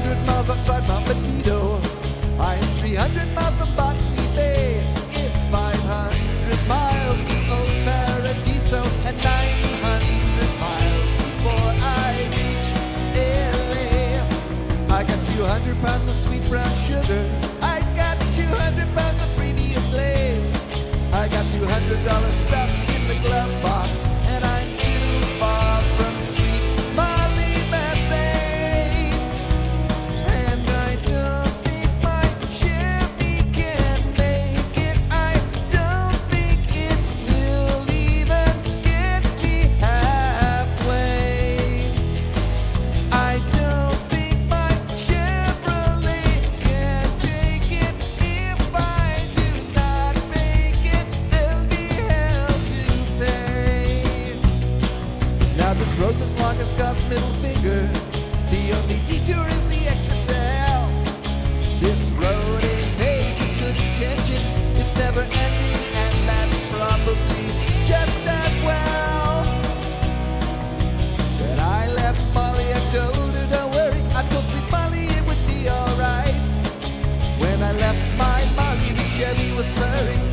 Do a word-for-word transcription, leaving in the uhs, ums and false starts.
hundred miles outside Mount Mosquito. I'm three hundred miles from Botany Bay. It's five hundred miles to Old Paradiso and nine hundred miles before I reach L A. I got two hundred pounds of sweet brown sugar. I got two hundred pounds of premium glaze. I got two hundred dollars stuffed in the glove box, and I'm too far from sweet Molly methane. And I don't think my Chevy can make it. I don't think it will even get me halfway. I don't think my Chevrolet can take it. If I do not make it, there'll be hell to pay. Now this road's as long as God's middle finger. The only detour is the exit to hell. This road ain't paved with good intentions. It's never ending, and that's probably just as well. When I left Molly, I told her, don't worry. I told sweet Molly it would be alright. When I left my Molly, the Chevy was purring.